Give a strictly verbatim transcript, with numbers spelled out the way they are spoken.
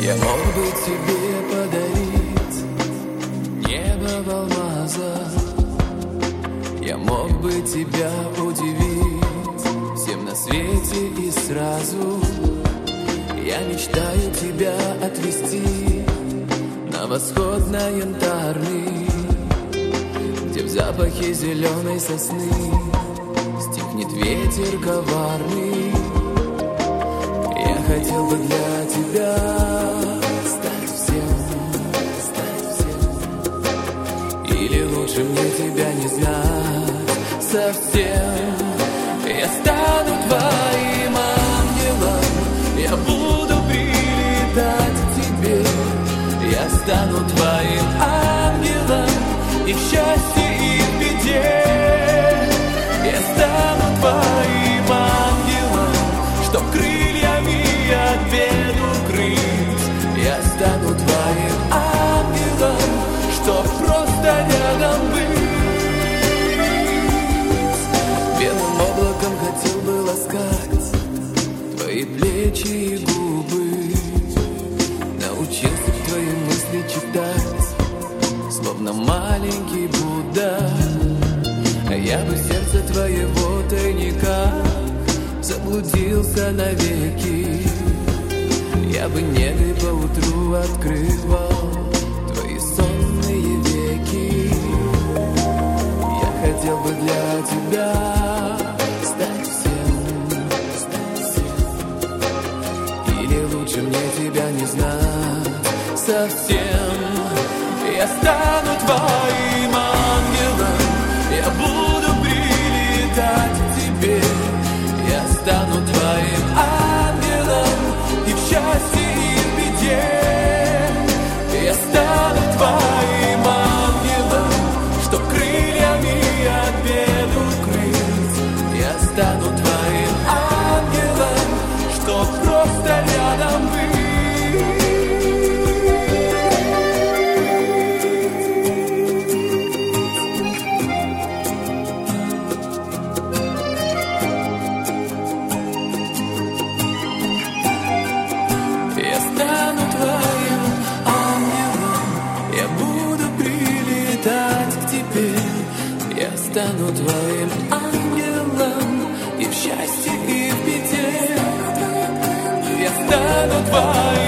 Я мог бы тебе подарить небо в алмазах. Я мог бы тебя удивить всем на свете и сразу. Я мечтаю тебя отвезти на восход, на Янтарный, где в запахе зеленой сосны стихнет ветер коварный. Я хотел бы для тебя стать всем, стать всем. Или лучше мне тебя не знать совсем. Я стану твоим ангелом, я буду прилетать к тебе. Я стану твоим ангелом и в счастье, и в беде. Я стану твоим ангелом, чтоб крыльями от бед укрыть. Я стану твоим ангелом, чтоб просто рядом быть. Белым облаком хотел бы ласкать твои плечи и губы, научился твои мысли читать, словно маленький Будда. Я бы в сердце твоего тайника заблудился навеки. Я бы негой поутру открывал твои сонные веки. Я хотел бы для тебя стать всем, стать всем. Или лучше мне тебя не знать совсем. Я стану твоим ангелом, я буду прилетать к тебе. Я стану твоим ангелом и в счастье, и в беде. Я стану твоим ангелом, чтоб крыльями от бед укрыть. Я стану твоим ангелом, чтоб просто рядом быть. Я стану твоим ангелом и в счастье, и в беде. Я стану твоим